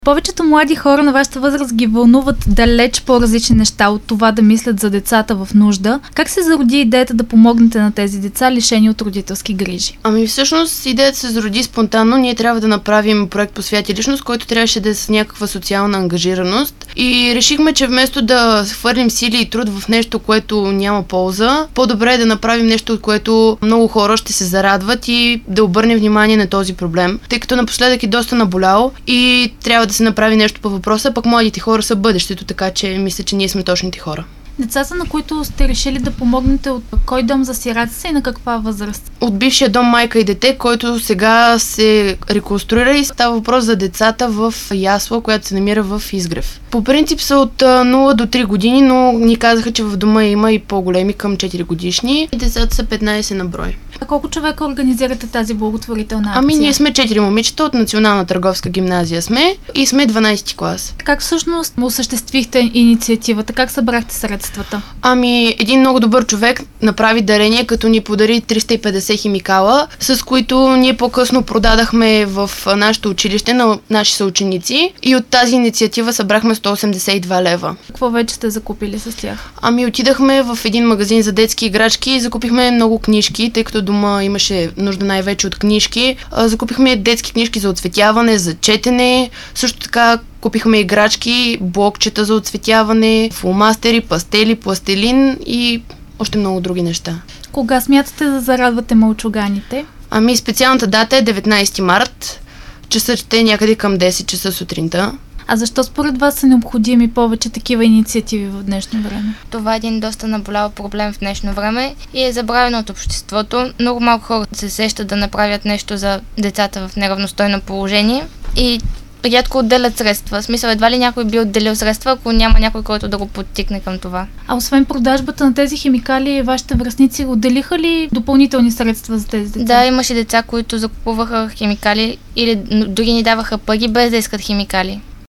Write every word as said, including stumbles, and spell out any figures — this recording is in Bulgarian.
Повечето млади хора на вашата възраст ги вълнуват далеч по-различни неща от това да мислят за децата в нужда. Как се зароди идеята да помогнете на тези деца, лишени от родителски грижи? Ами всъщност идеята се зароди спонтанно. Ние трябва да направим проект по свят и личност, който трябваше да е с някаква социална ангажираност. И решихме, че вместо да хвърлим сили и труд в нещо, което няма полза, по-добре е да направим нещо, от което много хора ще се зарадват и да обърнем внимание на този проблем, тъй като напоследък е доста наболял и трябва да се направи нещо по въпроса, пък младите хора са бъдещето, така че мисля, че ние сме точните хора. Децата, на които сте решили да помогнете, от кой дом за сираци са и на каква възраст? От бившия дом Майка и дете, който сега се реконструира, и става въпрос за децата в ясла, която се намира в Изгрев. По принцип са от нула до три години, но ни казаха, че в дома има и по-големи към четири годишни. Децата са петнайсет на брой. А колко човека организирате тази благотворителна акция? Ами ние сме четири момичета от Национална търговска гимназия сме и сме дванайсети клас. Как всъщност осъществихте инициативата? Как събрахте средствата? Ами един много добър човек направи дарение, като ни подари триста и петдесет химикала, с които ние по-късно продадахме в нашето училище на наши съученици и от тази инициатива събрахме сто осемдесет и два лева. Какво вече сте закупили с тях? Ами отидахме в един магазин за детски играчки и закупихме много книжки, тъй като дома имаше нужда най-вече от книжки. Закупихме детски книжки за оцветяване, за четене, също така купихме играчки, блокчета за оцветяване, фломастери, пастели, пластелин и още много други неща. Кога смятате да зарадвате мълчуганите? Ами специалната дата е деветнайсети март. Часът ще е някъде към десет часа сутринта. А защо според вас са необходими повече такива инициативи в днешно време? Това е един доста наболял проблем в днешно време и е забравено от обществото. Много малко хора се сещат да направят нещо за децата в неравностойно положение и рядко отделят средства. В смисъл, едва ли някой би отделил средства, ако няма някой, който да го подтикне към това. А освен продажбата на тези химикали, вашите връстници отделиха ли допълнителни средства за тези деца? Да, имаше деца, които закупуваха химикали или дори ни даваха пари без да искат химикали.